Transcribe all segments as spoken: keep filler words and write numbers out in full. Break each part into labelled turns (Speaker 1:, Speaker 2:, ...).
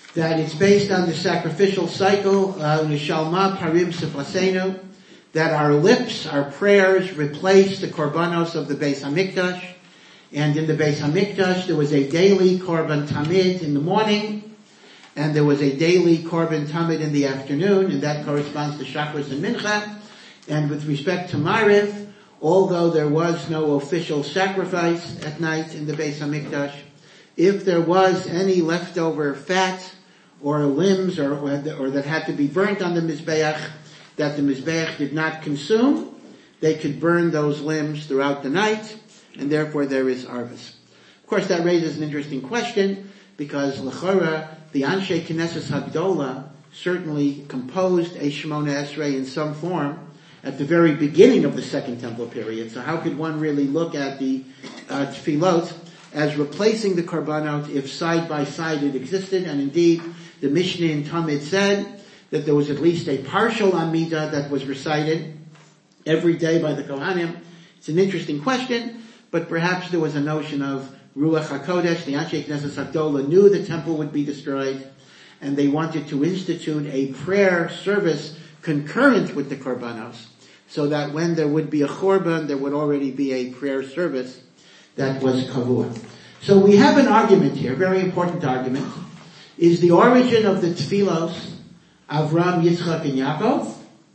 Speaker 1: that it's based on the sacrificial cycle, Nishalma Parim Sefasenu, that our lips, our prayers replace the korbanos of the Beis Hamikdash. And in the Beis Hamikdash, there was a daily korban tamid in the morning, and there was a daily korban tamid in the afternoon, and that corresponds to Shachris and Mincha. And with respect to Mariv, although there was no official sacrifice at night in the Beis Hamikdash, if there was any leftover fat or limbs or, or that had to be burnt on the Mizbeach, that the Mizbeach did not consume, they could burn those limbs throughout the night, and therefore there is arvus. Of course, that raises an interesting question, because L'chora, the Anshe Knesset Hagdola, certainly composed a Shemona Esrei in some form at the very beginning of the Second Temple period. So how could one really look at the uh, Tefillot as replacing the Korbanot if side by side it existed? And indeed, the Mishnah in Tamid said that there was at least a partial Amidah that was recited every day by the Kohanim. It's an interesting question, but perhaps there was a notion of Ruach HaKodesh. The Anshe Knesset Hagdola knew the temple would be destroyed, and they wanted to institute a prayer service concurrent with the Korbanos, so that when there would be a Korban, there would already be a prayer service that was Kavua. So we have an argument here, very important argument. Is the origin of the Tfilos Avram, Yitzchak, and Yaakov?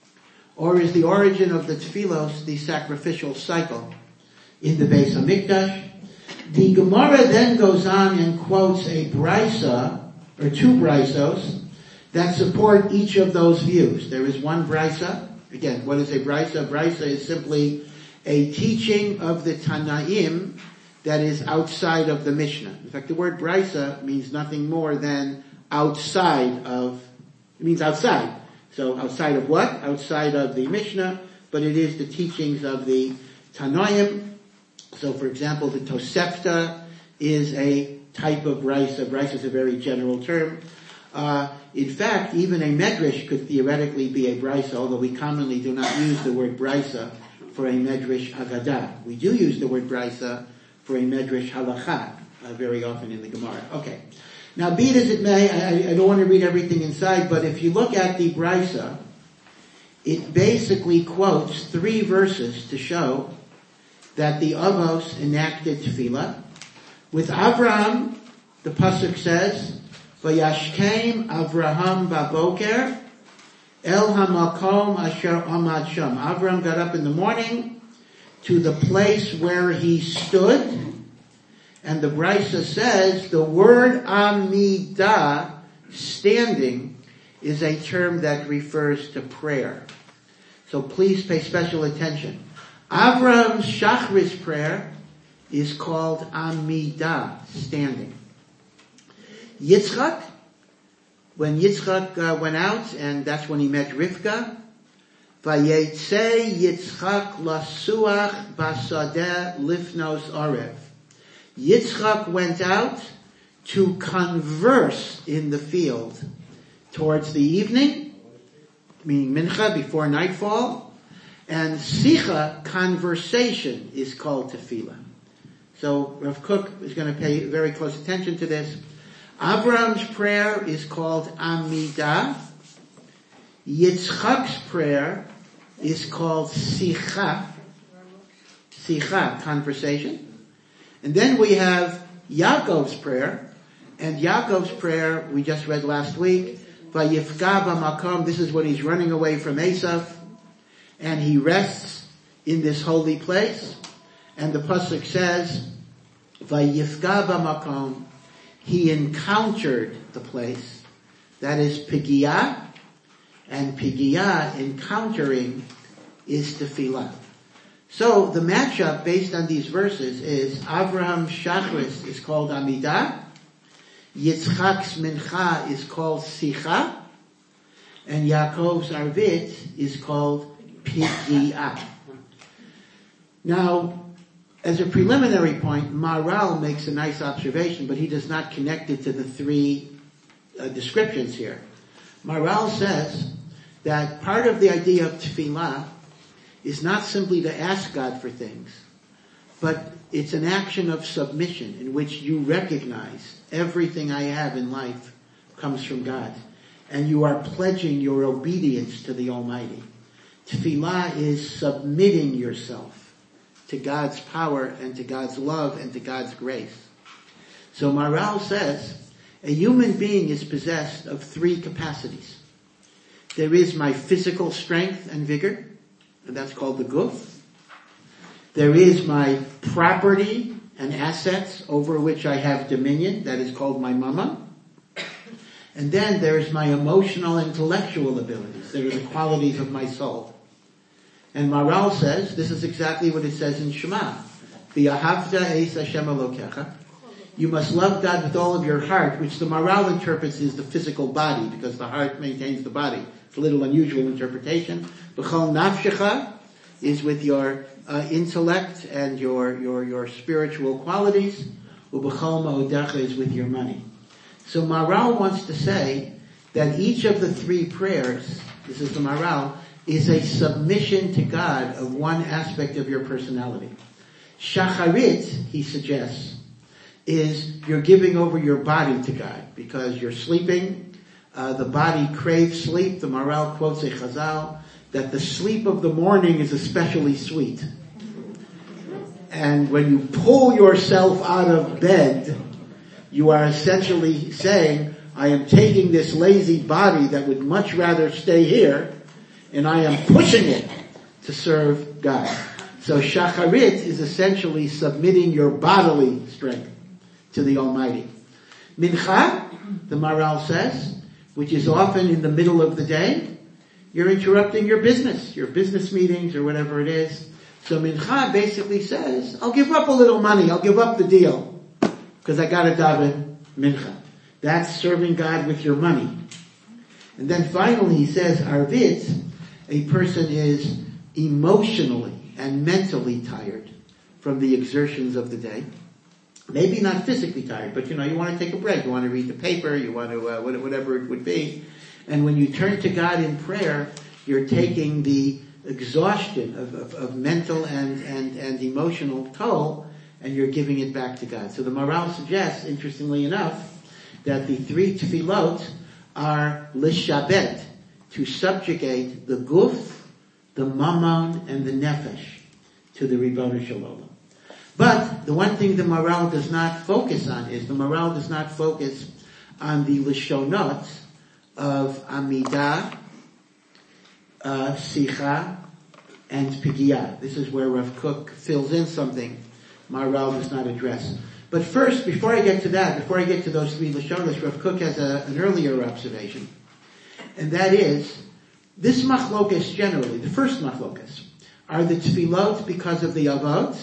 Speaker 1: Or is the origin of the Tfilos the sacrificial cycle in the Beis Hamikdash? The Gemara then goes on and quotes a brisa, or two brisos, that support each of those views. There is one brisa. Again, what is a brisa? A brisa is simply a teaching of the Tanaim that is outside of the Mishnah. In fact, the word brisa means nothing more than outside of, it means outside. So outside of what? Outside of the Mishnah, but it is the teachings of the Tanaim. So for example, the Tosefta is a type of brisa. Brisa is a very general term. Uh, in fact, even a medrash could theoretically be a brisa, although we commonly do not use the word brisa for a medrash agadah. We do use the word brisa for a medrash halacha uh, very often in the Gemara. Okay. Now, be it as it may, I, I don't want to read everything inside, but if you look at the brisa, it basically quotes three verses to show that the Avos enacted tefillah. With Avraham, the pasuk says, "Vayashkem Avraham baboker el hamakom asher amad sham." Avraham got up in the morning to the place where he stood, and the brisa says the word amidah, standing, is a term that refers to prayer. So please pay special attention. Avraham's Shachris prayer is called amidah, standing. Yitzchak, when Yitzchak uh, went out, and that's when he met Rivka, Vayetze Yitzchak lasuach basadeh lifnos arev. Yitzchak went out to converse in the field towards the evening, meaning mincha, before nightfall, and sicha, conversation, is called tefillah. So Rav Kook is going to pay very close attention to this. Avram's prayer is called amidah. Yitzchak's prayer is called sicha. Sicha, conversation. And then we have Yaakov's prayer, and Yaakov's prayer we just read last week. Vayifka b'makom. This is when he's running away from Esav, and he rests in this holy place. And the pasuk says, Vayifka b'makom. He encountered the place. That is pigiyah, and pigiyah, encountering, is tefillah. So the matchup based on these verses is Avraham Shachris is called Amidah, Yitzchak's Mincha is called Sicha, and Yaakov's Arvit is called Pigiyah. Now, as a preliminary point, Maharal makes a nice observation, but he does not connect it to the three uh, descriptions here. Maharal says that part of the idea of tefillah is not simply to ask God for things, but it's an action of submission in which you recognize everything I have in life comes from God. And you are pledging your obedience to the Almighty. Tefillah is submitting yourself to God's power and to God's love and to God's grace. So Maharal says, a human being is possessed of three capacities. There is my physical strength and vigor, and that's called the guf. There is my property and assets over which I have dominion, that is called my mama. And then there is my emotional and intellectual abilities, that are the qualities of my soul. And Maharal says, this is exactly what it says in Shema. V'ahavta es Hashem Elokecha. You must love God with all of your heart, which the Maharal interprets as the physical body, because the heart maintains the body. It's a little unusual interpretation. B'chol nafshecha is with your uh, intellect and your, your, your spiritual qualities. U'b'chol ma'odecha is with your money. So Maharal wants to say that each of the three prayers, this is the Maharal, is a submission to God of one aspect of your personality. Shacharit, he suggests, is you're giving over your body to God because you're sleeping. Uh, the body craves sleep. The Maharal quotes a Chazal that the sleep of the morning is especially sweet. And when you pull yourself out of bed, you are essentially saying, I am taking this lazy body that would much rather stay here, and I am pushing it to serve God. So Shacharit is essentially submitting your bodily strength to the Almighty. Mincha, the Maharal says, which is often in the middle of the day, you're interrupting your business, your business meetings or whatever it is. So Mincha basically says, I'll give up a little money, I'll give up the deal, because I gotta daven Mincha. That's serving God with your money. And then finally he says, Arvit, a person is emotionally and mentally tired from the exertions of the day. Maybe not physically tired, but you know, you want to take a break, you want to read the paper, you want to, uh, whatever it would be. And when you turn to God in prayer, you're taking the exhaustion of, of, of mental and, and, and emotional toll, and you're giving it back to God. So the Maharal suggests, interestingly enough, that the three tefillot are lishabet, to subjugate the guf, the mammon, and the nefesh to the Ribono Shel Olam. But the one thing the Maharal does not focus on is the Maharal does not focus on the lashonot of Amidah, uh, Sicha, and Pigiyah. This is where Rav Kook fills in something Maharal does not address. But first, before I get to that, before I get to those three lashonos, Rav Kook has a, an earlier observation. And that is, this machlokas generally, the first machlokas, are the tefillot because of the avot,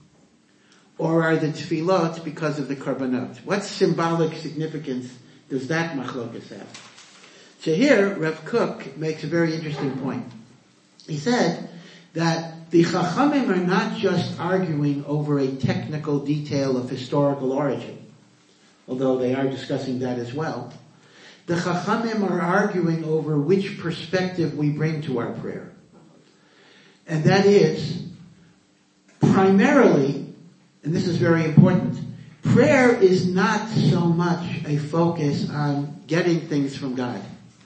Speaker 1: or are the tefillot because of the korbanot? What symbolic significance does that machlokas have? So here, Rav Kook makes a very interesting point. He said that the Chachamim are not just arguing over a technical detail of historical origin, although they are discussing that as well. The Chachamim are arguing over which perspective we bring to our prayer. And that is, primarily, and this is very important, prayer is not so much a focus on getting things from God.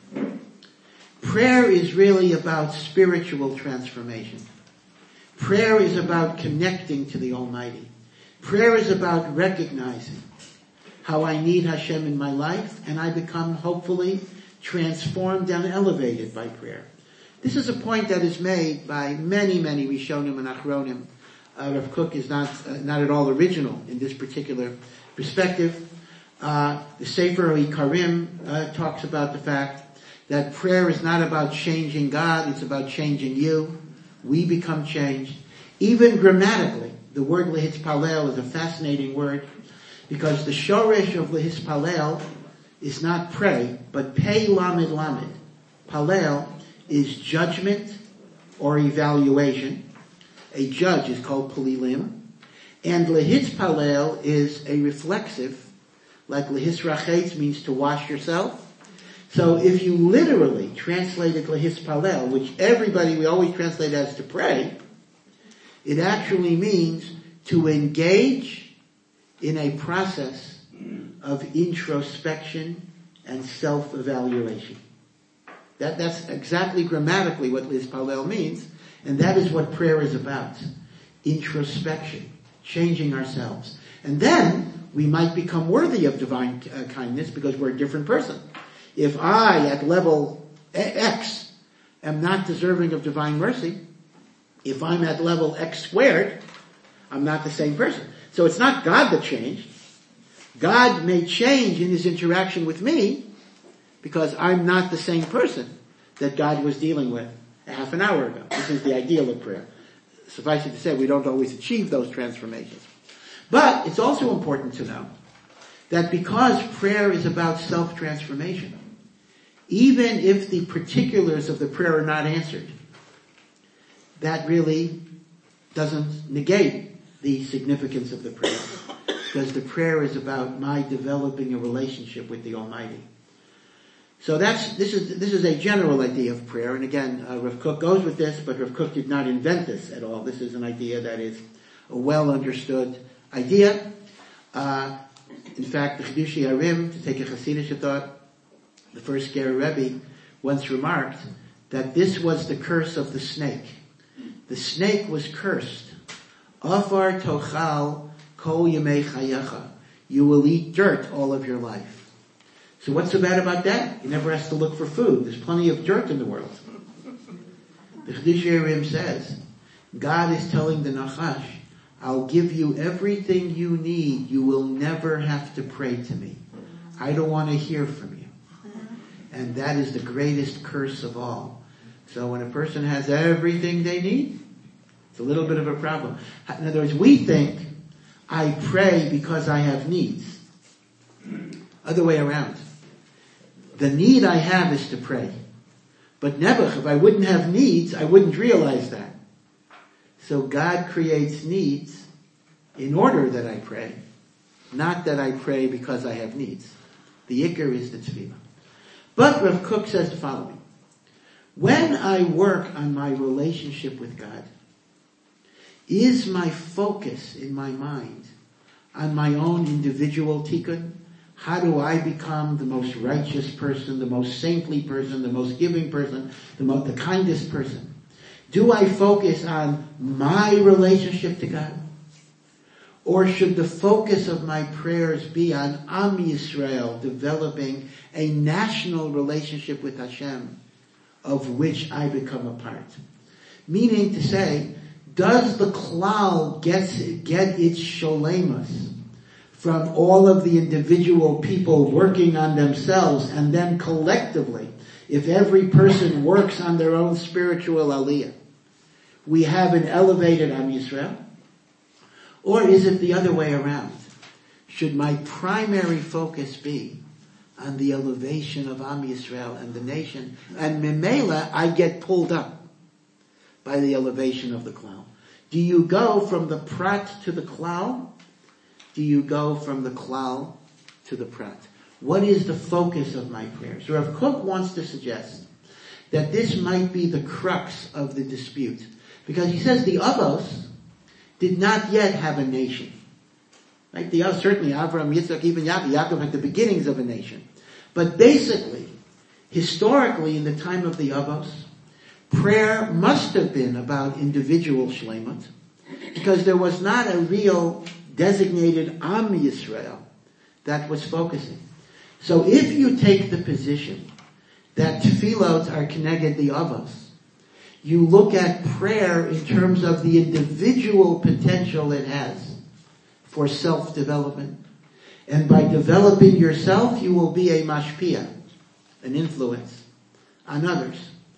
Speaker 1: Prayer is really about spiritual transformation. Prayer is about connecting to the Almighty. Prayer is about recognizing how I need Hashem in my life, and I become, hopefully, transformed and elevated by prayer. This is a point that is made by many, many Rishonim and Achronim. Uh, Rav Kook is not uh, not at all original in this particular perspective. Uh, the Sefer Ikarim uh, talks about the fact that prayer is not about changing God, it's about changing you. We become changed. Even grammatically, the word lehitzpalel is a fascinating word, because the shoresh of lehitzpalel is not pray, but pei lamed lamed. Palel is judgment or evaluation. A judge is called palilim. And lehitzpalel is a reflexive, like lehisrachetz means to wash yourself. So if you literally translated lehitzpalel, which everybody, we always translate as to pray, it actually means to engage in a process of introspection and self-evaluation. That, that's exactly grammatically what Lispalel means, and that is what prayer is about. Introspection, changing ourselves. And then we might become worthy of divine uh, kindness because we're a different person. If I, at level X, am not deserving of divine mercy, if I'm at level X squared, I'm not the same person. So it's not God that changed. God may change in his interaction with me because I'm not the same person that God was dealing with a half an hour ago. This is the ideal of prayer. Suffice it to say, we don't always achieve those transformations. But it's also important to know that because prayer is about self-transformation, even if the particulars of the prayer are not answered, that really doesn't negate the significance of the prayer, because the prayer is about my developing a relationship with the Almighty. So that's, this is, this is a general idea of prayer, and again, uh, Rav Kook goes with this, but Rav Kook did not invent this at all. This is an idea that is a well understood idea. Uh, in fact, the Chidushei HaRim, to take a Hasidic thought, the first Ger Rebbe once remarked that this was the curse of the snake. The snake was cursed. Afar tochal kol yemei chayecha. You will eat dirt all of your life. So what's so bad about that? You never has to look for food. There's plenty of dirt in the world. The Chidushei HaRim says, God is telling the Nachash, I'll give you everything you need. You will never have to pray to me. I don't want to hear from you. And that is the greatest curse of all. So when a person has everything they need, it's a little bit of a problem. In other words, we think, I pray because I have needs. Other way around. The need I have is to pray. But Nebuch, if I wouldn't have needs, I wouldn't realize that. So God creates needs in order that I pray, not that I pray because I have needs. The ikar is the tefillah. But Rav Kook says the following. When I work on my relationship with God, is my focus in my mind on my own individual tikkun? How do I become the most righteous person, the most saintly person, the most giving person, the most, the kindest person? Do I focus on my relationship to God? Or should the focus of my prayers be on Am Yisrael developing a national relationship with Hashem, of which I become a part? Meaning to say, does the klal get, get its sholemus from all of the individual people working on themselves, and then collectively, if every person works on their own spiritual aliyah, we have an elevated Am Yisrael? Or is it the other way around? Should my primary focus be on the elevation of Am Yisrael and the nation, and Memela, I get pulled up by the elevation of the klal? Do you go from the prat to the klal? Do you go from the klal to the prat? What is the focus of my prayers? Rav Kook wants to suggest that this might be the crux of the dispute, because he says the Avos did not yet have a nation. Right? The Avos, certainly Avraham, Yitzchak, even Yaakov, Yaakov had the beginnings of a nation. But basically, historically, in the time of the Avos, prayer must have been about individual shleimut, because there was not a real designated Am Yisrael that was focusing. So if you take the position that tefillot are keneged the Avos, you look at prayer in terms of the individual potential it has for self-development. And by developing yourself, you will be a mashpia, an influence on others.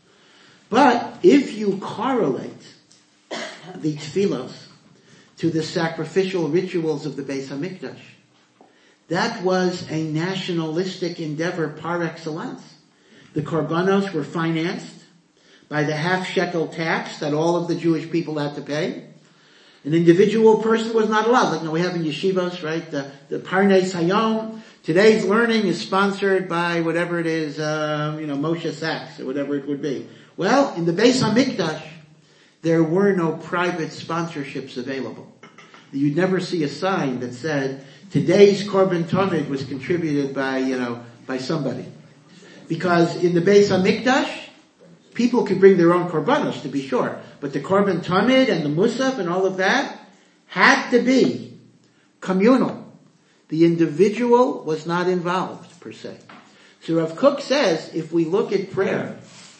Speaker 1: But if you correlate the tefillos to the sacrificial rituals of the Beis HaMikdash, that was a nationalistic endeavor par excellence. The korbanos were financed by the half shekel tax that all of the Jewish people had to pay. An individual person was not allowed. Like, you know, we have in yeshivos, right? The, the Parnes Hayom. Today's learning is sponsored by whatever it is, um, you know, Moshe Sachs or whatever it would be. Well, in the Beis HaMikdash, there were no private sponsorships available. you'd never see a sign that said, today's Korban Tamid was contributed by, you know, by somebody. Because in the Beis HaMikdash, people could bring their own korbanos, to be sure. But the Korban Tamid and the Musaf and all of that had to be communal. The individual was not involved, per se. So Rav Kook says, if we look at prayer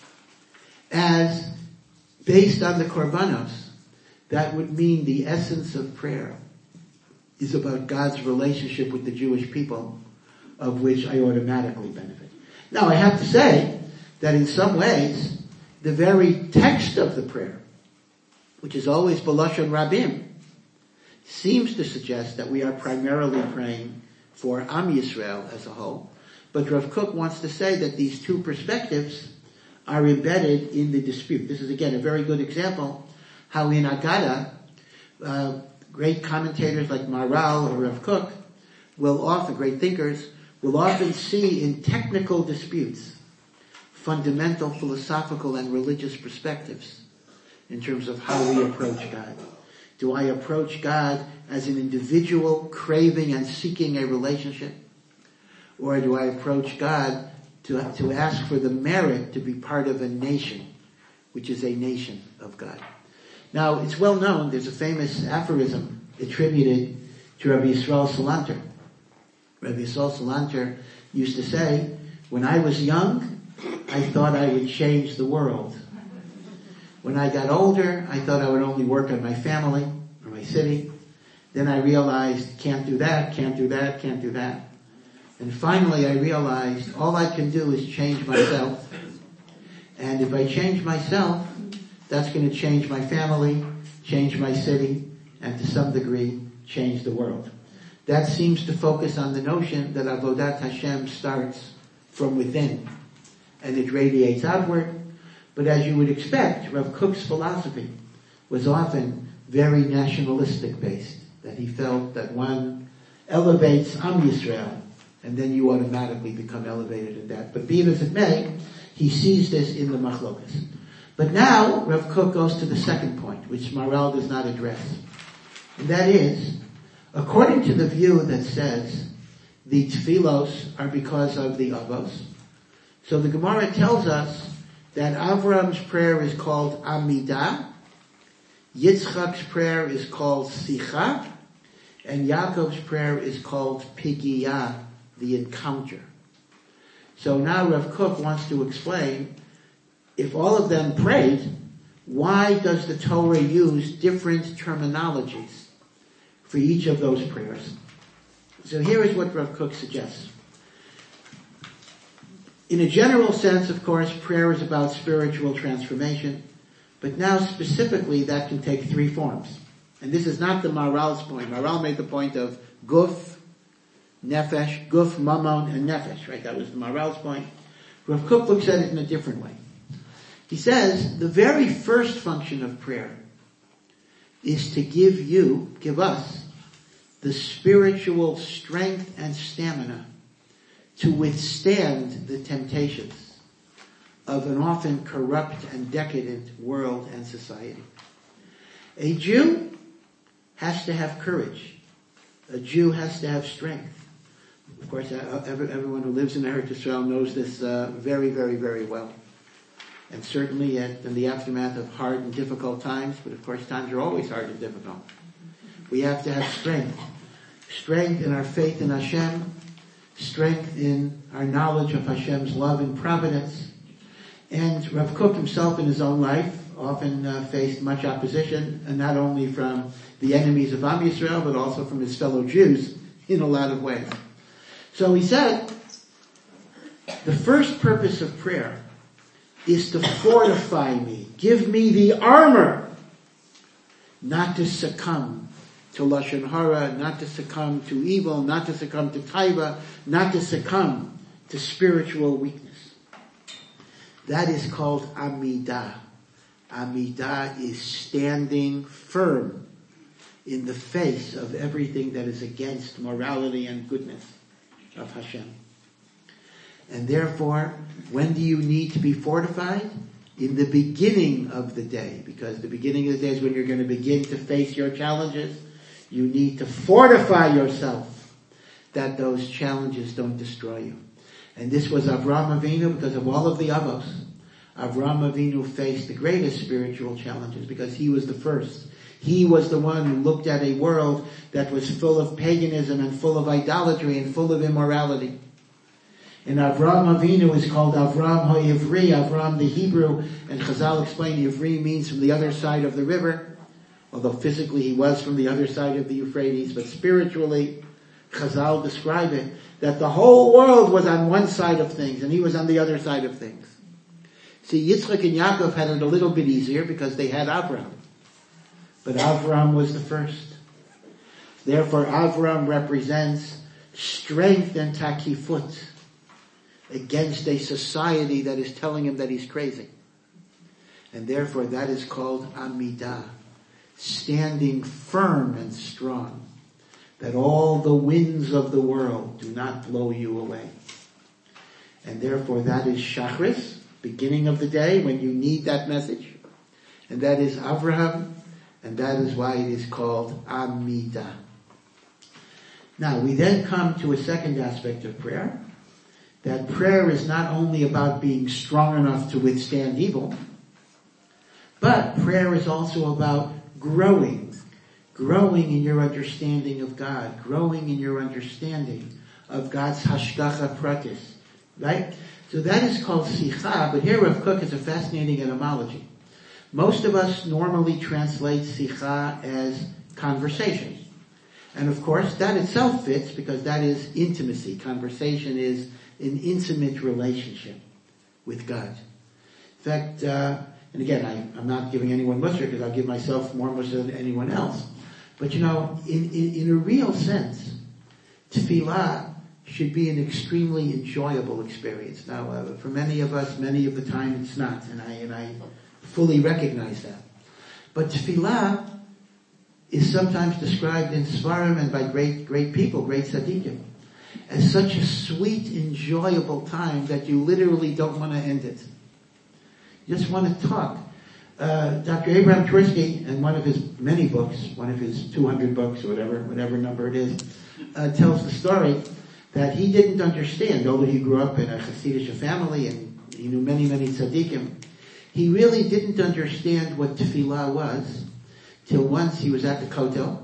Speaker 1: as based on the korbanos, that would mean the essence of prayer is about God's relationship with the Jewish people, of which I automatically benefit. Now, I have to say that in some ways, the very text of the prayer, which is always B'lashon Rabim, seems to suggest that we are primarily praying for Am Yisrael as a whole. But Rav Kook wants to say that these two perspectives are embedded in the dispute. This is again a very good example how in Agada, uh, great commentators like Maharal or Rav Kook will often, great thinkers, will often see in technical disputes fundamental philosophical and religious perspectives in terms of how we approach God. Do I approach God as an individual craving and seeking a relationship? Or do I approach God to, to ask for the merit to be part of a nation, which is a nation of God? Now, it's well known, there's a famous aphorism attributed to Rabbi Yisrael Salanter. Rabbi Yisrael Salanter used to say, when I was young, I thought I would change the world. When I got older, I thought I would only work on my family or my city. Then I realized, can't do that, can't do that, can't do that. And finally I realized all I can do is change myself. And if I change myself, that's going to change my family, change my city, and to some degree, change the world. That seems to focus on the notion that Avodat Hashem starts from within, and it radiates outward. But as you would expect, Rav Kook's philosophy was often very nationalistic based, that he felt that one elevates Am Yisrael, and then you automatically become elevated in that. But be it as it may, he sees this in the machlokas. But now, Rav Kook goes to the second point, which Maharal does not address. And that is, according to the view that says the tefillos are because of the avos, so the Gemara tells us that Avram's prayer is called Amidah, Yitzchak's prayer is called Sicha, and Yaakov's prayer is called Pigiyah, the encounter. So now Rav Kook wants to explain, if all of them prayed, why does the Torah use different terminologies for each of those prayers? So here is what Rav Kook suggests. In a general sense, of course, prayer is about spiritual transformation, but now specifically that can take three forms. And this is not the Maharal's point. Maharal made the point of guf, nefesh, guf, mammon, and nefesh, right? That was the Maharal's point. Rav Kook looks at it in a different way. He says the very first function of prayer is to give you, give us, the spiritual strength and stamina to withstand the temptations of an often corrupt and decadent world and society. A Jew has to have courage. A Jew has to have strength. Of course, everyone who lives in Eretz Yisrael knows this uh, very, very, very well. And certainly at, in the aftermath of hard and difficult times, but of course times are always hard and difficult. We have to have strength. Strength in our faith in Hashem, strength in our knowledge of Hashem's love and providence. And Rav Kook himself in his own life often uh, faced much opposition, and not only from the enemies of Am Yisrael, but also from his fellow Jews in a lot of ways. So he said, the first purpose of prayer is to fortify me, give me the armor, not to succumb to Lashon Hara, not to succumb to evil, not to succumb to taiva, not to succumb to spiritual weakness. That is called Amidah. Amidah is standing firm in the face of everything that is against morality and goodness of Hashem. And therefore, when do you need to be fortified? In the beginning of the day, because the beginning of the day is when you're going to begin to face your challenges. You need to fortify yourself that those challenges don't destroy you. And this was Avraham Avinu because of all of the Avos. Avraham Avinu faced the greatest spiritual challenges because he was the first. He was the one who looked at a world that was full of paganism and full of idolatry and full of immorality. And Avraham Avinu is called Avram HaIvri, Avram the Hebrew, and Chazal explained Ivri means from the other side of the river, although physically he was from the other side of the Euphrates, but spiritually, Chazal describe it, that the whole world was on one side of things and he was on the other side of things. See, Yitzchak and Yaakov had it a little bit easier because they had Avram. But Avram was the first. Therefore, Avram represents strength and takifut against a society that is telling him that he's crazy. And therefore, that is called Amidah, standing firm and strong, that all the winds of the world do not blow you away. And therefore, that is Shachris, beginning of the day when you need that message. And that is Avraham. And that is why it is called Amidah. Now, we then come to a second aspect of prayer. That prayer is not only about being strong enough to withstand evil, but prayer is also about growing. Growing in your understanding of God. Growing in your understanding of God's hashgacha pratis. Right? So that is called sicha, but here Rav Kook has a fascinating etymology. Most of us normally translate sicha as conversation. And of course, that itself fits because that is intimacy. Conversation is an intimate relationship with God. In fact, uh, and again, I, I'm not giving anyone mussar because I'll give myself more mussar than anyone else. But you know, in, in, in a real sense, tefillah should be an extremely enjoyable experience. Now, uh, for many of us, many of the time it's not, and I, and I fully recognize that. But tefillah is sometimes described in Svarim and by great, great people, great tzaddikim, as such a sweet, enjoyable time that you literally don't want to end it. You just want to talk. Uh, Doctor Abraham Tversky, in one of his many books, one of his two hundred books or whatever, whatever number it is, uh, tells the story that he didn't understand, although he grew up in a Hasidic family and he knew many, many tzaddikim. He really didn't understand what tefillah was till once he was at the Kotel,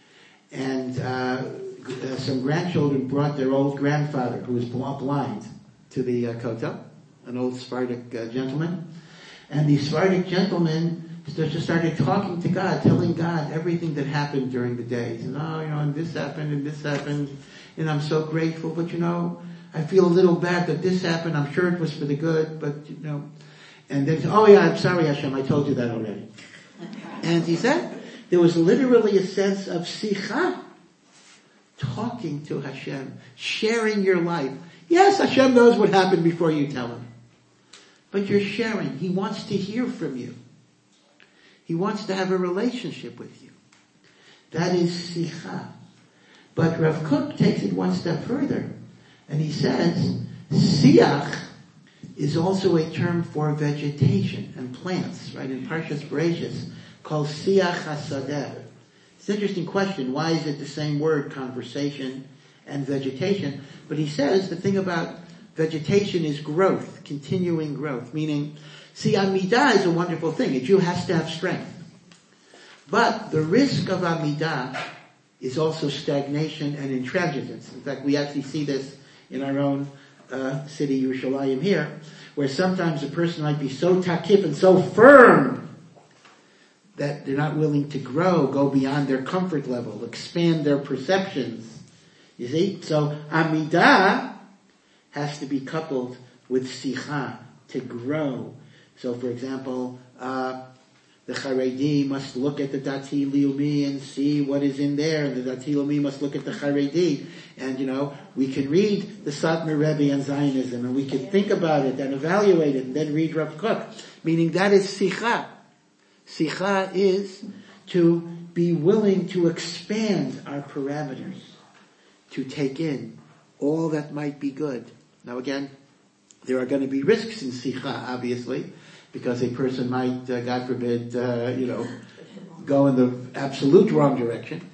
Speaker 1: and uh, uh, some grandchildren brought their old grandfather, who was blind, to the uh, Kotel, an old Sephardic uh, gentleman. And the Sephardic gentleman just started talking to God, telling God everything that happened during the day. He said, oh, you know, and this happened, and this happened, and I'm so grateful, but you know, I feel a little bad that this happened. I'm sure it was for the good, but you know. And then, oh yeah, I'm sorry, Hashem, I told you that already. And he said, there was literally a sense of sicha, talking to Hashem, sharing your life. Yes, Hashem knows what happened before you tell him. But you're sharing. He wants to hear from you. He wants to have a relationship with you. That is sicha. But Rav Kook takes it one step further. And he says, siach is also a term for vegetation and plants, right? In Parshas Bereshis, called siach hasadeh. It's an interesting question. Why is it the same word, conversation and vegetation? But he says the thing about vegetation is growth, continuing growth. Meaning, see, Amidah is a wonderful thing. A Jew has to have strength. But the risk of Amidah is also stagnation and intransigence. In fact, we actually see this in our own uh, city, Yerushalayim here, where sometimes a person might be so takif and so firm that they're not willing to grow, go beyond their comfort level, expand their perceptions. You see? So Amidah has to be coupled with sicha, to grow. So for example, uh, the Haredi must look at the Dati Leumi and see what is in there, and the Dati Leumi must look at the Haredi. And you know, we can read the Satmar Rebbe on Zionism, and we can think about it and evaluate it, and then read Rav Kook. Meaning that is sicha. Sicha is to be willing to expand our parameters, to take in all that might be good. Now again, there are going to be risks in sicha, obviously, because a person might, uh, God forbid, uh, you know, go in the absolute wrong direction.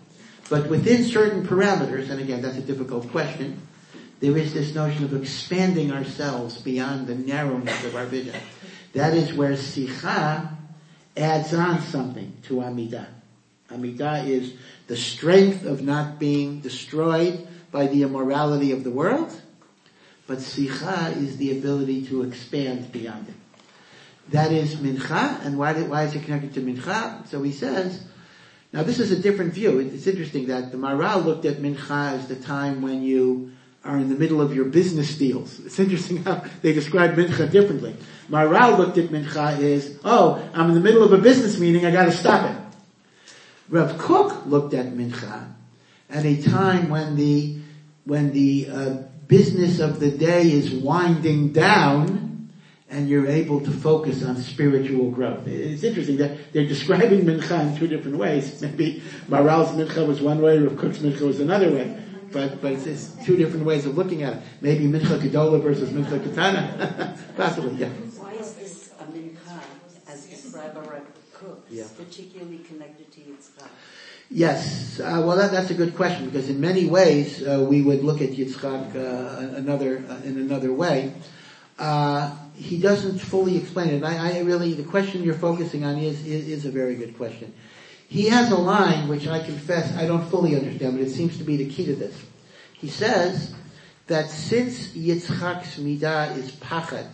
Speaker 1: But within certain parameters, and again, that's a difficult question, there is this notion of expanding ourselves beyond the narrowness of our vision. That is where Sicha adds on something to Amidah. Amidah is the strength of not being destroyed by the immorality of the world, but Sicha is the ability to expand beyond it. That is Mincha, and why, did, why is it connected to Mincha? So he says, now this is a different view. It's interesting that the Maharal looked at Mincha as the time when you are in the middle of your business deals. It's interesting how they describe Mincha differently. Maharal looked at Mincha as, oh, I'm in the middle of a business meeting, I gotta stop it. Rav Kook looked at Mincha at a time when the, when the, uh, business of the day is winding down, and you're able to focus on spiritual growth. It's interesting that they're describing Mincha in two different ways. Maybe Maharal's Mincha was one way, Rav Kook's Mincha was another way. But, but it's, it's two different ways of looking at it. Maybe Mincha Gedola versus Mincha Katana. Possibly, yeah.
Speaker 2: Why is this a Mincha, as described by Rav Kook, yeah. particularly connected to Yitzchak?
Speaker 1: Yes, uh, well that, that's a good question, because in many ways uh, we would look at Yitzchak uh, another uh, in another way. Uh, he doesn't fully explain it. I, I really, the question you're focusing on is, is is a very good question. He has a line which I confess I don't fully understand, but it seems to be the key to this. He says that since Yitzchak's midah is pachad,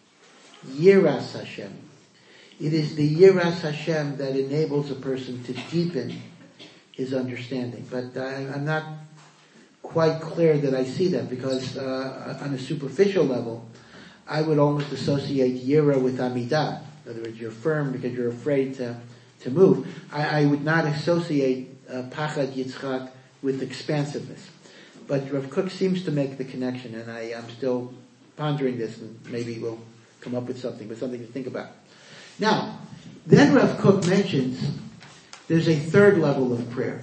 Speaker 1: yiras Hashem, it is the yiras Hashem that enables a person to deepen his understanding. But I, I'm not quite clear that I see that, because uh, on a superficial level, I would almost associate yira with amidah. In other words, you're firm because you're afraid to to move. I, I would not associate uh, pachad Yitzchak with expansiveness. But Rav Kook seems to make the connection, and I, I'm still pondering this, and maybe we'll come up with something, but something to think about. Now, then Rav Kook mentions there's a third level of prayer.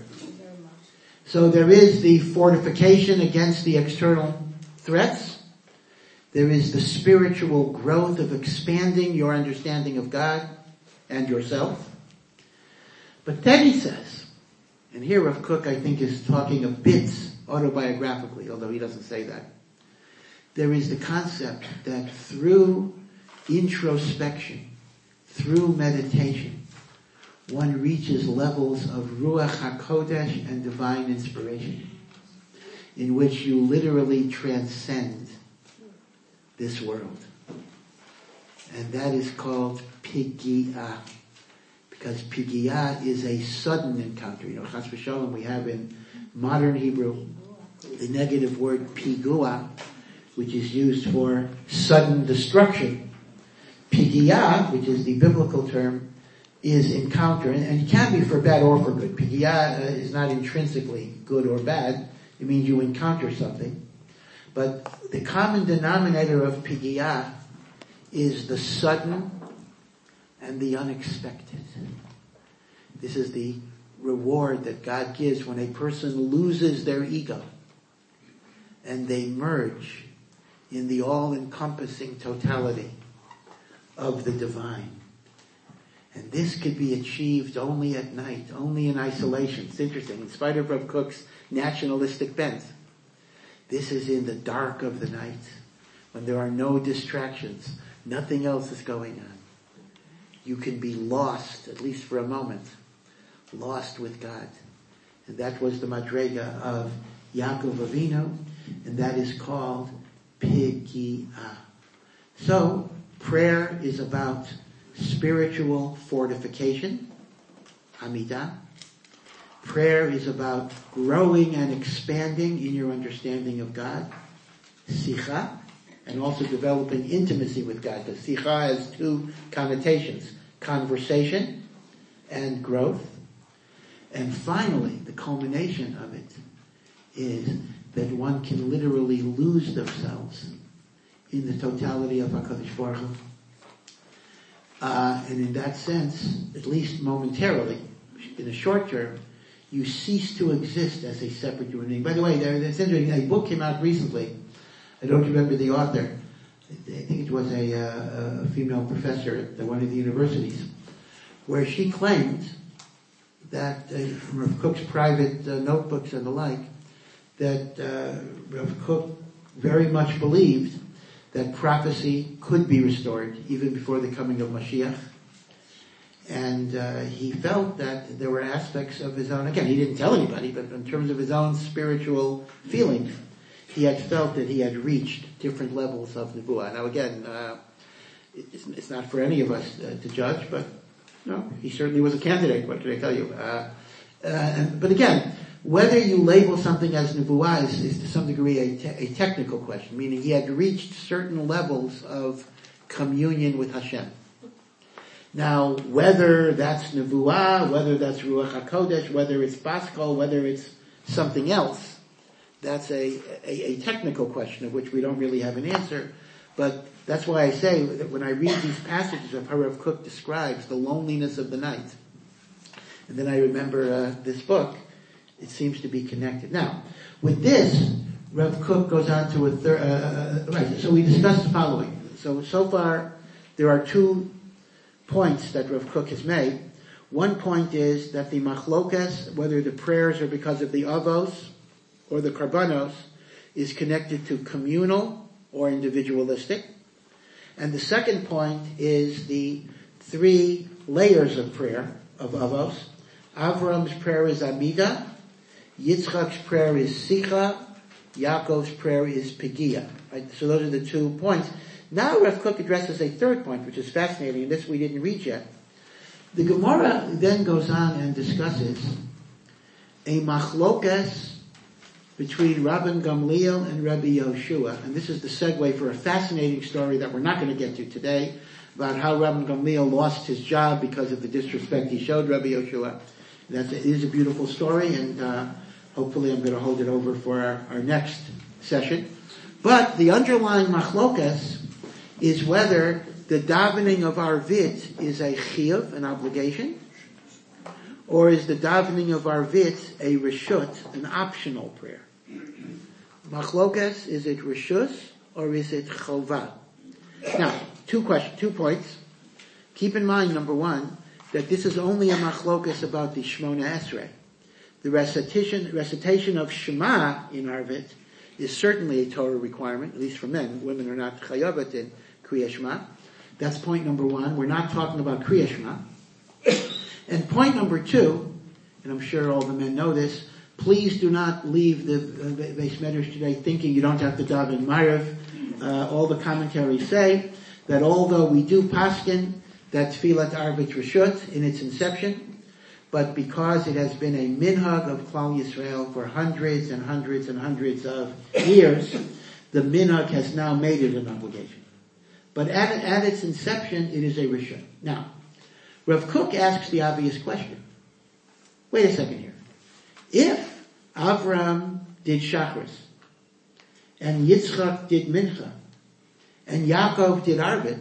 Speaker 1: So there is the fortification against the external threats. There is the spiritual growth of expanding your understanding of God and yourself. But then he says, and here Rav Kook I think is talking a bit autobiographically, although he doesn't say that. There is the concept that through introspection, through meditation, one reaches levels of Ruach HaKodesh and divine inspiration, in which you literally transcend this world. And that is called Pigi'ah. Because Pigi'ah is a sudden encounter. You know, Chas v'shalom, we have in modern Hebrew the negative word Pigu'ah, which is used for sudden destruction. Pigi'ah, which is the biblical term, is encounter, and, and it can be for bad or for good. Pigi'ah uh, is not intrinsically good or bad. It means you encounter something. But the common denominator of Pigi'ah is the sudden and the unexpected. This is the reward that God gives when a person loses their ego and they merge in the all-encompassing totality of the divine. And this could be achieved only at night, only in isolation. It's interesting, in spite of Rav Kook's nationalistic bent. This is in the dark of the night, when there are no distractions, nothing else is going on. You can be lost, at least for a moment, lost with God. And that was the madrega of Yaakov Avinu, and that is called Pigi'ah. So, prayer is about spiritual fortification, Amidah. Prayer is about growing and expanding in your understanding of God, Sicha, and also developing intimacy with God. Because Sicha has two connotations, conversation and growth. And finally, the culmination of it is that one can literally lose themselves in the totality of HaKadosh Baruch Hu. Uh, and in that sense, at least momentarily, in the short term, you cease to exist as a separate human being. By the way, there, there's interesting, a book came out recently. I don't remember the author. I think it was a, uh, a female professor at one of the universities, where she claimed that, uh, from Rav Kook's private uh, notebooks and the like, that uh, Rav Kook very much believed that prophecy could be restored even before the coming of Mashiach. And uh, he felt that there were aspects of his own, again, he didn't tell anybody, but in terms of his own spiritual feelings, he had felt that he had reached different levels of Nebuah. Now again, uh, it's, it's not for any of us uh, to judge, but no, he certainly was a candidate, what can I tell you? Uh, uh, and, but again, whether you label something as Nebuah is, is to some degree a, te- a technical question, meaning he had reached certain levels of communion with Hashem. Now, whether that's Nebuah, whether that's Ruach HaKodesh, whether it's Paschal, whether it's something else, that's a, a, a technical question of which we don't really have an answer. But that's why I say that when I read these passages of how Rav Kook describes the loneliness of the night, and then I remember uh, this book, it seems to be connected. Now, with this, Rav Kook goes on to a third, uh, right, so we discussed the following. So, so far, there are two points that Rav Kook has made. One point is that the machlokas, whether the prayers are because of the avos or the karbanos, is connected to communal or individualistic. And the second point is the three layers of prayer of avos. Avram's prayer is Amida, Yitzchak's prayer is Sicha, Yaakov's prayer is Pegia. Right? So those are the two points. Now Rav Kook addresses a third point, which is fascinating, and this we didn't reach yet. The Gemara then goes on and discusses a machlokas between Rabban Gamliel and Rabbi Yehoshua, and this is the segue for a fascinating story that we're not going to get to today, about how Rabban Gamliel lost his job because of the disrespect he showed Rabbi Yehoshua. That's a, it is a beautiful story, and uh, hopefully I'm going to hold it over for our, our next session. But the underlying machlokas is whether the davening of Arvit is a chiyuv, an obligation, or is the davening of Arvit a reshut, an optional prayer. Machlokas, is it reshus or is it chovah? Now, two questions, two points. Keep in mind, number one, that this is only a machlokas about the Shmona Esrei. The recitation, recitation of Shema in Arvit is certainly a Torah requirement, at least for men. Women are not chayavat in Kriya Shema. That's point number one. We're not talking about Kriya Shema. And point number two, and I'm sure all the men know this, please do not leave the uh, Beis Medrash today thinking you don't have to daven Ma'ariv. Uh, all the commentaries say that although we do paskin that Tfilat Arvit Reshut in its inception, but because it has been a minhag of Klal Yisrael for hundreds and hundreds and hundreds of years, the minhag has now made it an obligation. But at, at its inception, it is a reshut. Now, Rav Kook asks the obvious question. Wait a second here. If Avram did Shachris, and Yitzchak did Mincha, and Yaakov did Arvit,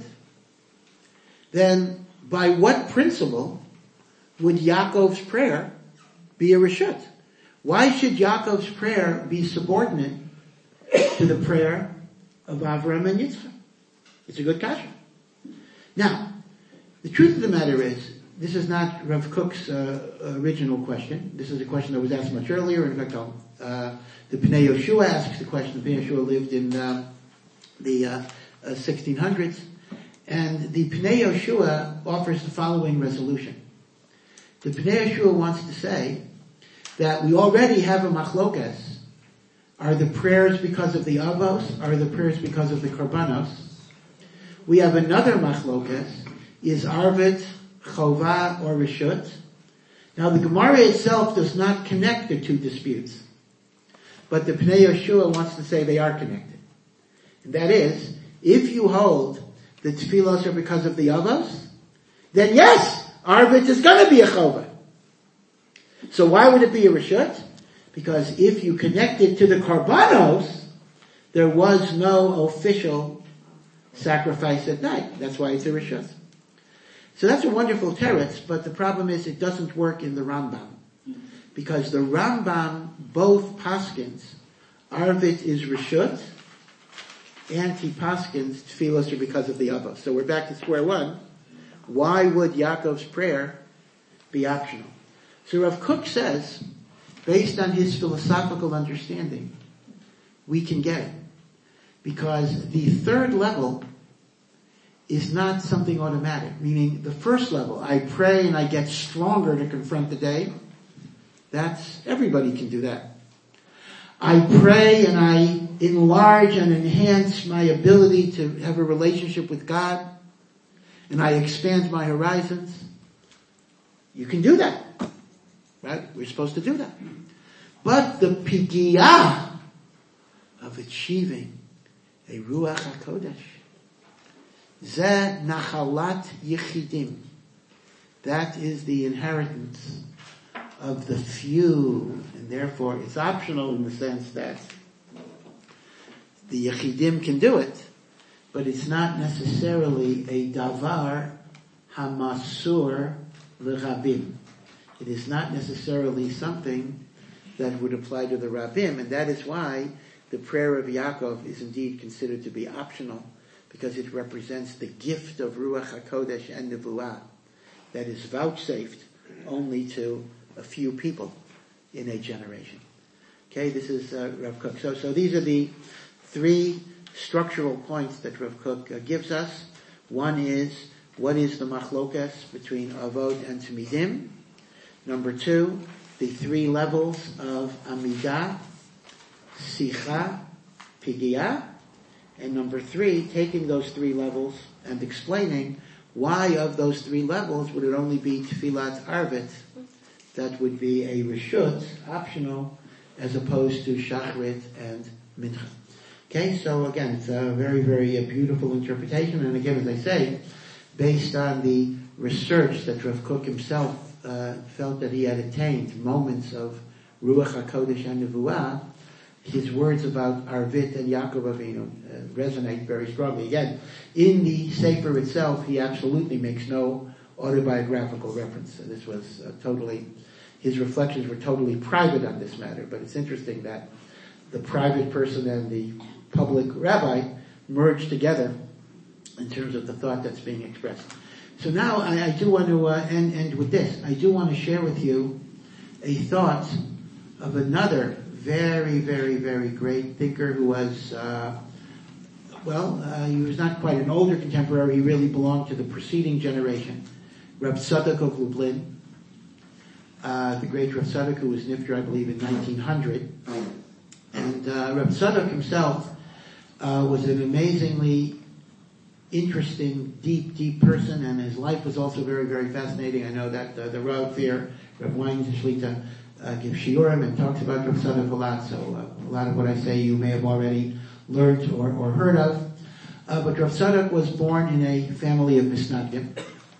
Speaker 1: then by what principle would Yaakov's prayer be a reshut? Why should Yaakov's prayer be subordinate to the prayer of Avram and Yitzchak? It's a good kasha. Now, the truth of the matter is, this is not Rav Kook's uh, original question. This is a question that was asked much earlier. In fact, uh, the Pnei Yoshua asks the question. Pnei Yoshua lived in uh, the uh, uh, sixteen hundreds. And the Pnei Yoshua offers the following resolution. The Pnei Yoshua wants to say that we already have a machlokas. Are the prayers because of the avos? Are the prayers because of the korbanos? We have another machlokas. Is Arvit chovah or reshut? Now the Gemara itself does not connect the two disputes. But the Pnei Yoshua wants to say they are connected. And that is, if you hold the tefillos are because of the avos, then yes, Arvit is going to be a chovah. So why would it be a reshut? Because if you connect it to the korbanos, there was no official sacrifice at night. That's why it's a reshut. So that's a wonderful teretz, but the problem is it doesn't work in the Rambam. Because the Rambam, both paskins, Arvit is reshut, and he paskins tefillos are because of the avos. So we're back to square one. Why would Yaakov's prayer be optional? So Rav Kook says, based on his philosophical understanding, we can get it. Because the third level is not something automatic. Meaning the first level, I pray and I get stronger to confront the day. That's, everybody can do that. I pray and I enlarge and enhance my ability to have a relationship with God. And I expand my horizons. You can do that. Right? We're supposed to do that. But the pigiyah of achieving a Ruach HaKodesh, Zeh Nachalat Yechidim. That is the inheritance of the few, and therefore it's optional in the sense that the Yechidim can do it, but it's not necessarily a davar hamasur l'rabim. It is not necessarily something that would apply to the Rabbim, and that is why the prayer of Yaakov is indeed considered to be optional, because it represents the gift of Ruach HaKodesh and Nevuah that is vouchsafed only to a few people in a generation. Okay, this is uh, Rav Kook. So, so these are the three structural points that Rav Kook uh, gives us. One is, what is the machlokas between Avod and Tamidim? Number two, the three levels of Amidah, Sicha, Pigiyah. And number three, taking those three levels and explaining why of those three levels would it only be Tfilat Arvit that would be a Reshut, optional, as opposed to Shachrit and Mincha. Okay, so again, it's a very, very uh, beautiful interpretation, and again, as I say, based on the research that Rav Kook himself uh, felt that he had attained, moments of Ruach HaKodesh and Nevuah, his words about Arvit and Yaakov Avinu uh, resonate very strongly. Again, in the Sefer itself, he absolutely makes no autobiographical reference. So this was uh, totally, his reflections were totally private on this matter, but it's interesting that the private person and the public rabbi merge together in terms of the thought that's being expressed. So now I, I do want to uh, end, end with this. I do want to share with you a thought of another very, very, very great thinker who was, uh, well, uh, he was not quite an older contemporary. He really belonged to the preceding generation. Reb Tzadok of Lublin, uh, the great Reb Tzadok, who was nifter, I believe, in nineteen hundred. And uh, Reb Tzadok himself uh, was an amazingly interesting, deep, deep person, and his life was also very, very fascinating. I know that uh, the Rav here, Reb Wein Shlita, uh, gives shiurim and talks about Reb Tzadok a lot, so uh, a lot of what I say you may have already learned or, or heard of. Uh, but Reb Tzadok was born in a family of Misnagdim.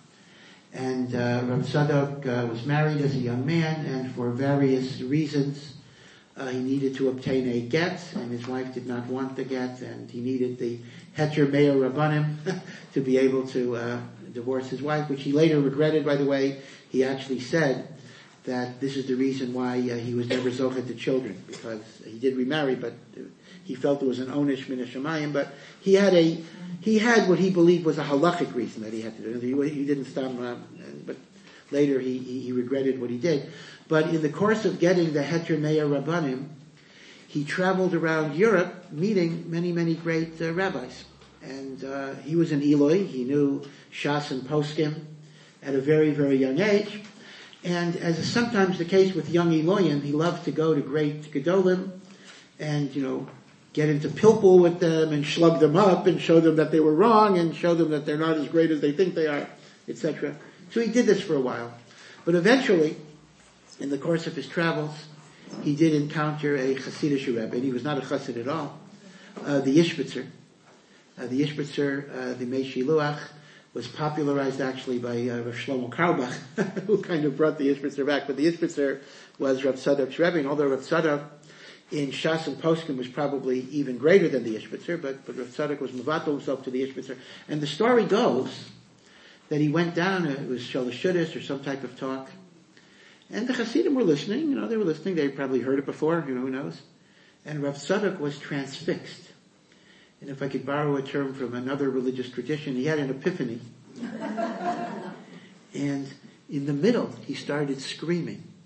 Speaker 1: And uh, Reb Tzadok uh, was married as a young man, and for various reasons, uh, he needed to obtain a get, and his wife did not want the get, and he needed the Heter Meir Rabbanim to be able to uh, divorce his wife, which he later regretted, by the way. He actually said that this is the reason why uh, he was never zochet to children, because he did remarry, but he felt it was an onish min hashamayim, but he had a, he had what he believed was a halachic reason that he had to do it. He, he didn't stop, uh, but later he, he, he regretted what he did. But in the course of getting the Heter Meir Rabbanim, he traveled around Europe meeting many, many great uh, rabbis. And uh, he was an Eloi. He knew Shas and Poskim at a very, very young age. And as is sometimes the case with young Eloim, he loved to go to great Gedolim and, you know, get into pilpul with them and slug them up and show them that they were wrong and show them that they're not as great as they think they are, et cetera. So he did this for a while. But eventually, in the course of his travels, he did encounter a Hasidic Rebbe, and he was not a Chassid at all, uh, the Ishbitzer. Uh, the Ishbitzer, uh, the Mei Shiluach, was popularized actually by uh, Rav Shlomo Carlebach, who kind of brought the Ishbitzer back. But the Ishbitzer was Rav Tzadok's Rebbe, and although Rav Tzadok in Shas and Poskim was probably even greater than the Ishbitzer, but, but Rav Tzadok was mevatel himself to the Ishbitzer. And the story goes that he went down, it was Shalosh Shudas or some type of talk, and the Hasidim were listening, you know, they were listening, they probably heard it before, you know, who knows. And Rav Tzadok was transfixed. And if I could borrow a term from another religious tradition, he had an epiphany. And in the middle, he started screaming.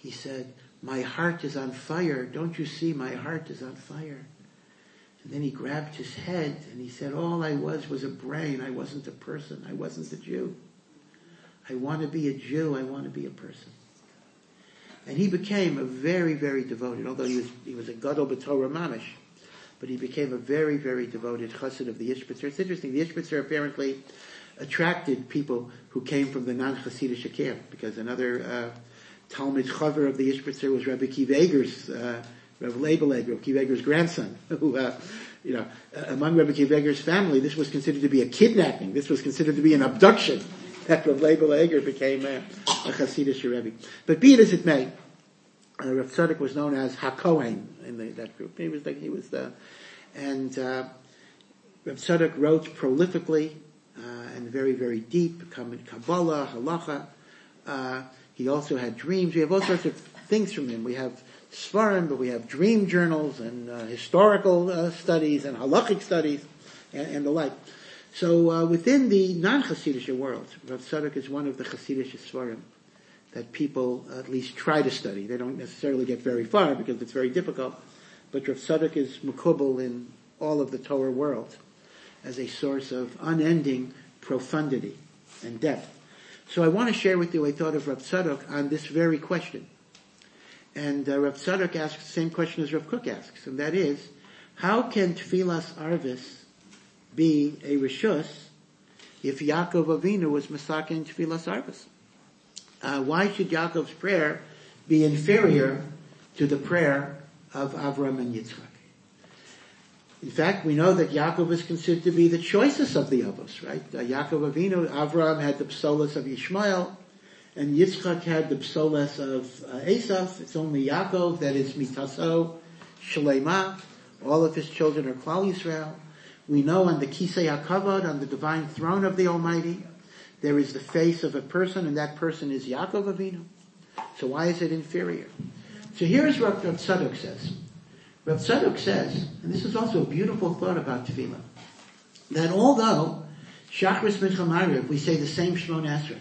Speaker 1: he said, my heart is on fire. Don't you see my heart is on fire? And then he grabbed his head and he said, all I was was a brain. I wasn't a person. I wasn't a Jew. I want to be a Jew. I want to be a person. And he became a very, very devoted, although he was, he was a Gadol B'Torah Mamish, but he became a very, very devoted chassid of the Ishbitzer. It's interesting, the Ishbitzer apparently attracted people who came from the non-Hasidic camp, because another uh, Talmid Chaver of the Ishbitzer was Rabbi Kiv Eger's, uh, Rabbi Leibel Eger, Rabbi Kiv Eger's grandson, who, uh, you know, uh, among Rabbi Kiv Eger's family, this was considered to be a kidnapping. This was considered to be an abduction. That Rabbi Leibel Eger became a, a Hasidic Rebbe. But be it as it may, uh, Rav Tzadok was known as HaKohen in the, that group. He was like, he was the, and, uh, Rav Tzadok wrote prolifically, uh, and very, very deep, Kabbalah, Halacha. Uh, he also had dreams. We have all sorts of things from him. We have Svarim, but we have dream journals and, uh, historical, uh, studies and halachic studies and, and the like. So, uh, within the non-Hasidic world, Rav Tzadok is one of the Hasidic Svarim that people at least try to study. They don't necessarily get very far because it's very difficult, but Rav Tzadok is makubal in all of the Torah world as a source of unending profundity and depth. So I want to share with you a thought of Rav Tzadok on this very question. And uh, Rav Tzadok asks the same question as Rav Kook asks, and that is, how can Tfilas Arvis be a rishus if Yaakov Avinu was Masakin Tfilas Arvis? Uh, why should Yaakov's prayer be inferior to the prayer of Avram and Yitzchak? In fact, we know that Yaakov is considered to be the choicest of the Avos, right? Uh, Yaakov Avinu, Avram had the psolas of Yishmael, and Yitzchak had the psolas of uh, Esav. It's only Yaakov that is mitaso shlema. All of his children are Klal Yisrael. We know on the Kisei HaKavod, on the divine throne of the Almighty, there is the face of a person, and that person is Yaakov Avinu. So why is it inferior? So here's what Rav Tzadok says. Rav Tzadok says, and this is also a beautiful thought about Tefillah, that although Shachris Mincha Ma'ariv, we say the same Shemona Esrei,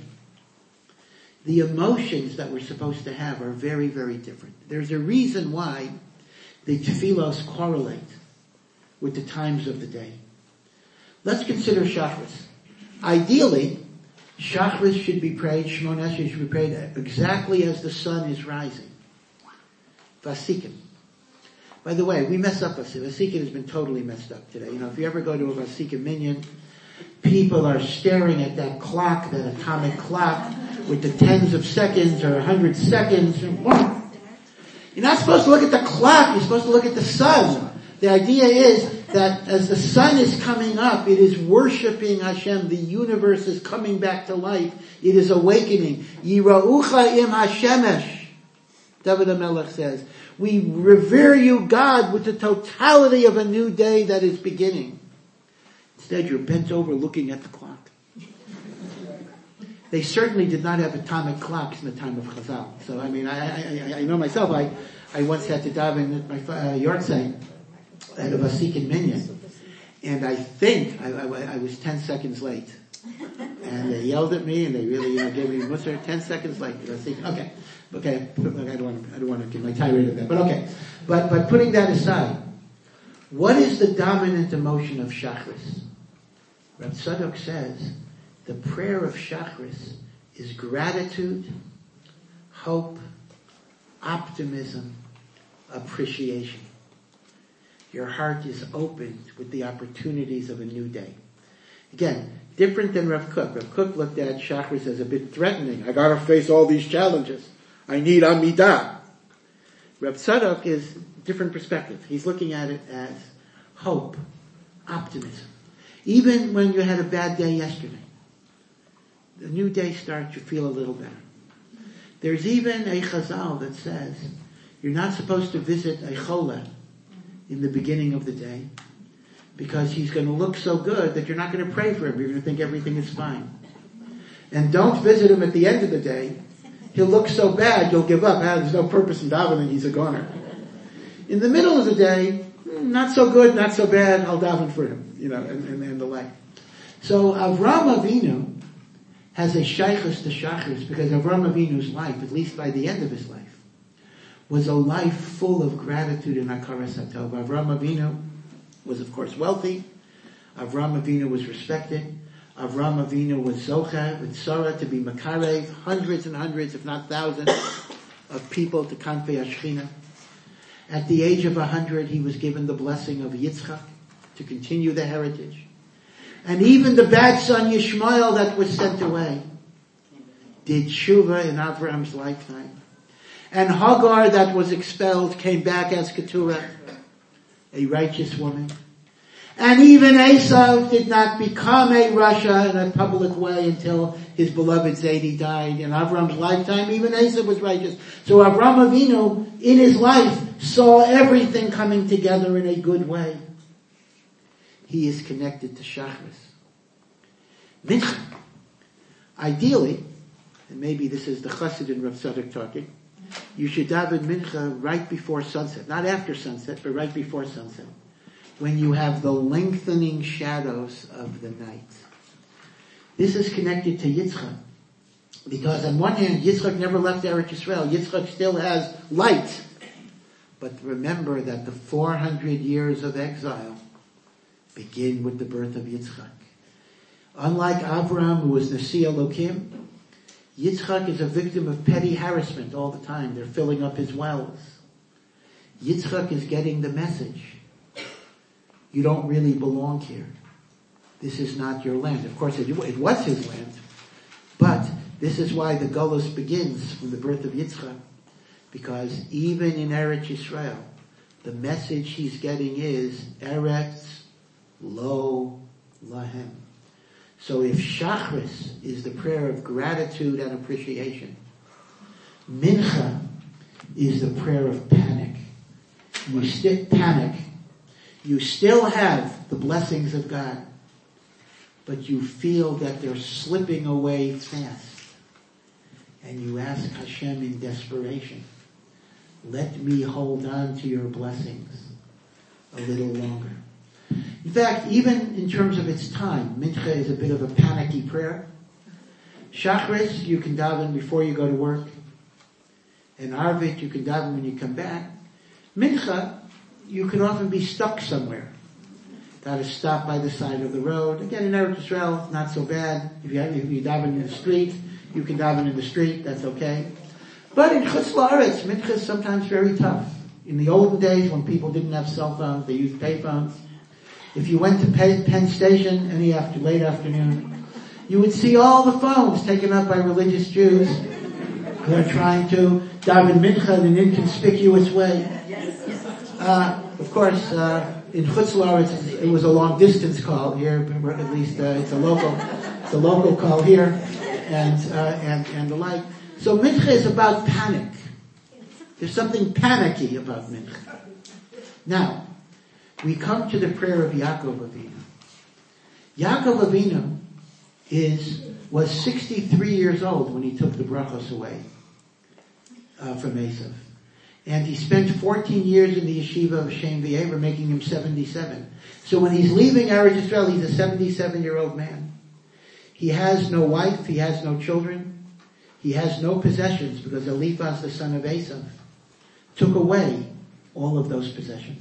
Speaker 1: the emotions that we're supposed to have are very, very different. There's a reason why the Tefillos correlate with the times of the day. Let's consider Shachris. Ideally, Shachris should be prayed, Shemona Esrei should be prayed exactly as the sun is rising. Vasikim. By the way, we mess up Vasikim. Vasikim has been totally messed up today. You know, if you ever go to a Vasikim minyan, people are staring at that clock, that atomic clock, with the tens of seconds or a hundred seconds. What? You're not supposed to look at the clock, you're supposed to look at the sun. The idea is that as the sun is coming up, it is worshiping Hashem. The universe is coming back to life. It is awakening. Yiraucha im Hashemesh. David HaMelech says, we revere you, God, with the totality of a new day that is beginning. Instead, you're bent over looking at the clock. They certainly did not have atomic clocks in the time of Chazal. So, I mean, I, I, I know myself, I, I once had to daven at my uh, yard site at a Vasikin minyan. And I think I, I, I was ten seconds late. And they yelled at me and they really, you know, gave me Musar ten seconds late. I was thinking, okay, okay, I don't want to, I don't want to get my tirade of that, but okay. But, but putting that aside, what is the dominant emotion of Shachris? Rav Tzadok says, the prayer of Shachris is gratitude, hope, optimism, appreciation. Your heart is opened with the opportunities of a new day. Again, different than Rav Kook. Rav Kook looked at Shachris as a bit threatening. I gotta face all these challenges. I need Amidah. Rav Tzadok is different perspective. He's looking at it as hope, optimism. Even when you had a bad day yesterday, the new day starts, you feel a little better. There's even a chazal that says you're not supposed to visit a cholah in the beginning of the day because he's going to look so good that you're not going to pray for him. You're going to think everything is fine. And don't visit him at the end of the day. He'll look so bad, you'll give up. Ah, there's no purpose in davening, he's a goner. In the middle of the day, not so good, not so bad, I'll daven for him, you know, and, and, and the like. So Avram Avinu has a shaykhus to Shachris because Avram Avinu's life, at least by the end of his life, was a life full of gratitude and hakaras hatov. Avraham Avinu was, of course, wealthy. Avraham Avinu was respected. Avraham Avinu was zocha with Sarah to be makarev, hundreds and hundreds, if not thousands, of people to Kanfei Ashchina. At the age of a hundred, he was given the blessing of Yitzchak to continue the heritage. And even the bad son Yishmael that was sent away did tshuva in Avraham's lifetime. And Hagar that was expelled came back as Keturah, a righteous woman. And even Esau did not become a Rasha in a public way until his beloved Zaidi died. In Avraham's lifetime, even Esau was righteous. So Avraham Avinu, in his life, saw everything coming together in a good way. He is connected to Shachris. Mincha. Ideally, and maybe this is the Chassid and Rav Tzadok talking, you should daven Mincha right before sunset. Not after sunset, but right before sunset. When you have the lengthening shadows of the night. This is connected to Yitzchak. Because on one hand, Yitzchak never left Eretz Yisrael. Yitzchak still has light. But remember that the four hundred years of exile begin with the birth of Yitzchak. Unlike Avraham, who was Nasi Elokim, Yitzchak is a victim of petty harassment all the time. They're filling up his wells. Yitzchak is getting the message. You don't really belong here. This is not your land. Of course, it, it was his land. But this is why the Golus begins from the birth of Yitzchak. Because even in Eretz Yisrael, the message he's getting is Eretz Lo Lahem. So if Shachris is the prayer of gratitude and appreciation, Mincha is the prayer of panic. You still panic. You still have the blessings of God, but you feel that they're slipping away fast. And you ask Hashem in desperation, let me hold on to your blessings a little longer. In fact, even in terms of its time, Mincha is a bit of a panicky prayer. Shachris, you can daven before you go to work. And Arvit, you can daven when you come back. Mincha, you can often be stuck somewhere. Got to stop by the side of the road. Again, in Eretz Yisrael, not so bad. If you, have, if you daven in the street, you can daven in the street, that's okay. But in Chutz La'aretz, Mincha is sometimes very tough. In the olden days, when people didn't have cell phones, they used payphones. If you went to Penn Station any after late afternoon, you would see all the phones taken up by religious Jews who are trying to daven Mincha in an inconspicuous way. Uh, of course, uh, in Chutz La'aretz, it was a long distance call. Here, at least, uh, it's a local, it's a local call here, and, uh, and, and the like. So Mincha is about panic. There's something panicky about Mincha. Now, we come to the prayer of Yaakov Avinu. Yaakov Avinu is, was sixty-three years old when he took the brachos away, uh, from Esav. And he spent fourteen years in the yeshiva of Shem V'Ever, making him seventy-seven. So when he's leaving Eretz Yisrael, he's a seventy-seven-year-old man. He has no wife, he has no children, he has no possessions, because Eliphaz, the son of Esav, took away all of those possessions.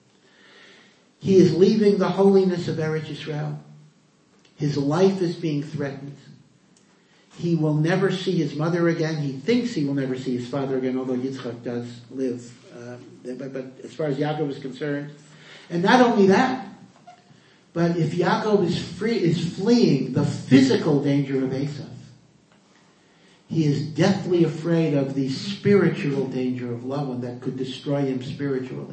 Speaker 1: He is leaving the holiness of Eretz Yisrael. His life is being threatened. He will never see his mother again. He thinks he will never see his father again, although Yitzchak does live. Uh, but, but as far as Yaakov is concerned, and not only that, but if Yaakov is free, is fleeing the physical danger of Esav, he is deathly afraid of the spiritual danger of Lavan that could destroy him spiritually.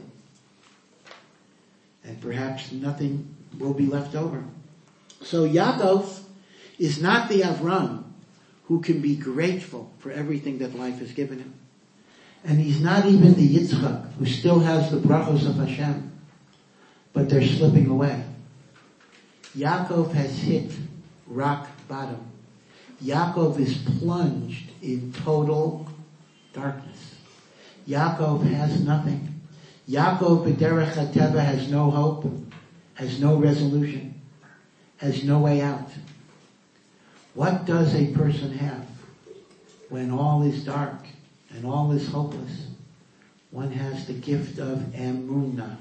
Speaker 1: And perhaps nothing will be left over. So Yaakov is not the Avram who can be grateful for everything that life has given him. And he's not even the Yitzchak who still has the brachos of Hashem, but they're slipping away. Yaakov has hit rock bottom. Yaakov is plunged in total darkness. Yaakov has nothing. Yaakov b'derech hateva has no hope, has no resolution, has no way out. What does a person have when all is dark and all is hopeless? one has the gift of emunah.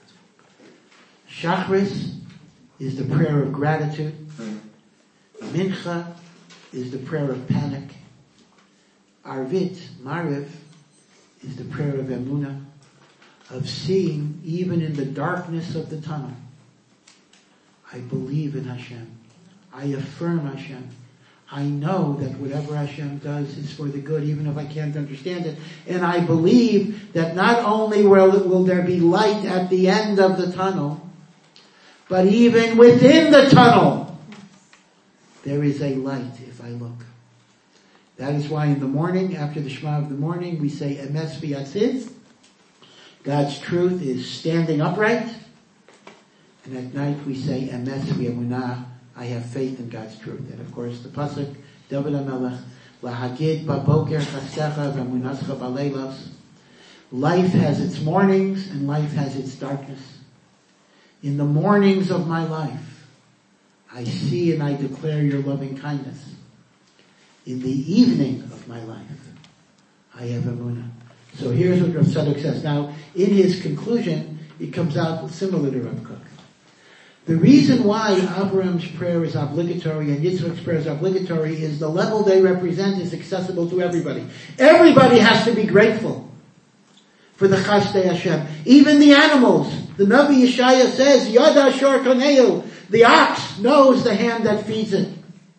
Speaker 1: Shachris is the prayer of gratitude. Mincha is the prayer of panic. Arvit, Mariv, is the prayer of emunah, of seeing even in the darkness of the tunnel. I believe in Hashem. I affirm Hashem. I know that whatever Hashem does is for the good, even if I can't understand it. And I believe that not only will, will there be light at the end of the tunnel, but even within the tunnel, there is a light if I look. That is why in the morning, after the Shema of the morning, we say, Emes v'yatzid. God's truth is standing upright. And at night we say, Emes v'yamunah. I have faith in God's truth. And of course the pasuk, David HaMelech, Lahagid baboker chasecha v'amunascha baleilos. Life has its mornings and life has its darkness. In the mornings of my life, I see and I declare your loving kindness. In the evening of my life, I have emunah. So here's what Rav Tzadok says. Now, in his conclusion, it comes out similar to Rav Kook. The reason why Abraham's prayer is obligatory and Yitzchak's prayer is obligatory is the level they represent is accessible to everybody. Everybody has to be grateful for the Chasdei Hashem. Even the animals. The Navi Yeshaya says, Yada Shor Koneu. The ox knows the hand that feeds it.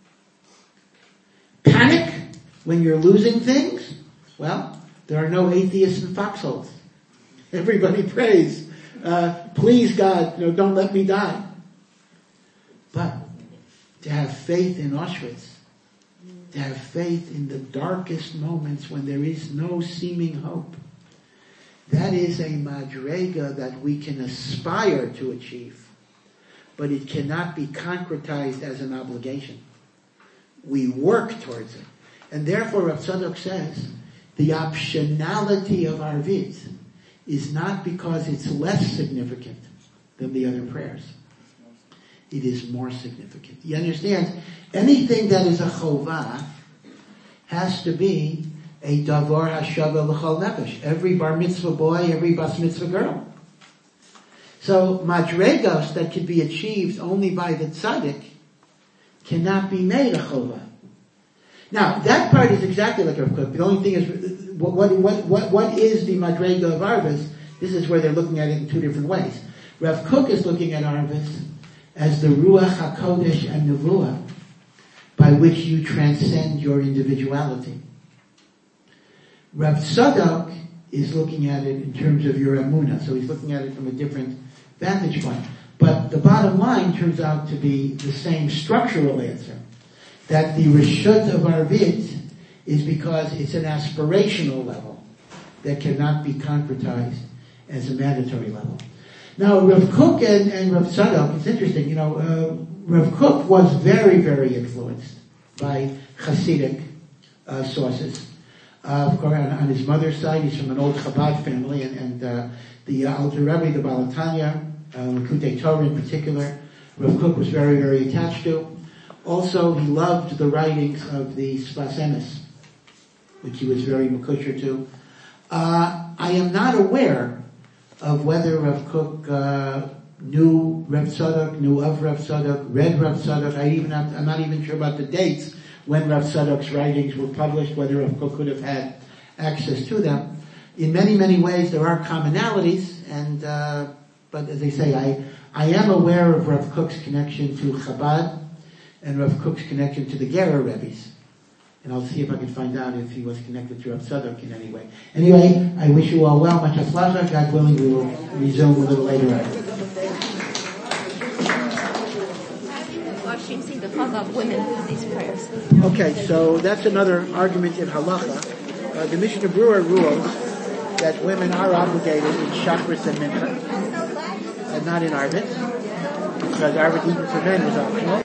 Speaker 1: Panic when you're losing things? Well, there are no atheists in foxholes. Everybody prays, uh, please God, you know, don't let me die. But to have faith in Auschwitz, to have faith in the darkest moments when there is no seeming hope, that is a madrega that we can aspire to achieve, but it cannot be concretized as an obligation. We work towards it. And therefore Rav Tzadok says, the optionality of Arvit is not because it's less significant than the other prayers. It is more significant. You understand? Anything that is a chovah has to be a davar hashava l'chol nefesh. Every bar mitzvah boy, every bas mitzvah girl. So madregos that can be achieved only by the tzaddik cannot be made a chovah. Now, that part is exactly like Rav Kook. The only thing is, what, what, what, what is the madrega of Arvis? This is where they're looking at it in two different ways. Rav Kook is looking at Arvis as the Ruach HaKodesh and Nevuah, by which you transcend your individuality. Rav Tzadok is looking at it in terms of your emunah, so he's looking at it from a different vantage point. But the bottom line turns out to be the same structural answer, that the Reshut of Arvit is because it's an aspirational level that cannot be concretized as a mandatory level. Now, Rav Kook and, and Rav Tzadok, it's interesting, you know, uh, Rav Kook was very, very influenced by Hasidic uh, sources. Uh, of course, on, on his mother's side, he's from an old Chabad family, and, and uh, the uh, Alter Rebbe, the Baal Tanya, uh, Likutei Torah in particular, Rav Kook was very, very attached to. Also, he loved the writings of the Sfas Emes, which he was very makusher to. Uh, I am not aware of whether Rav Kook uh, knew Rav Tzadok, knew of Rav Tzadok, read Rav Tzadok. I even have, I'm not even sure about the dates when Rav Tzadok's writings were published, whether Rav Kook could have had access to them. In many, many ways, there are commonalities, and uh, but as they say, I I am aware of Rav Kook's connection to Chabad and Rav Kook's connection to the Gerer Rebbe's. And I'll see if I can find out if he was connected to Rav Tzadok in any way. Anyway, I wish you all well. Much hatzlacha. God willing, we will resume a little later on.
Speaker 3: Washing the father of women with these prayers.
Speaker 1: Okay, so that's another argument in halacha. Uh, the Mishnah Brewer rules that women are obligated in Shachris and Mincha, and not in Arvit, because Arvit even for men was optional.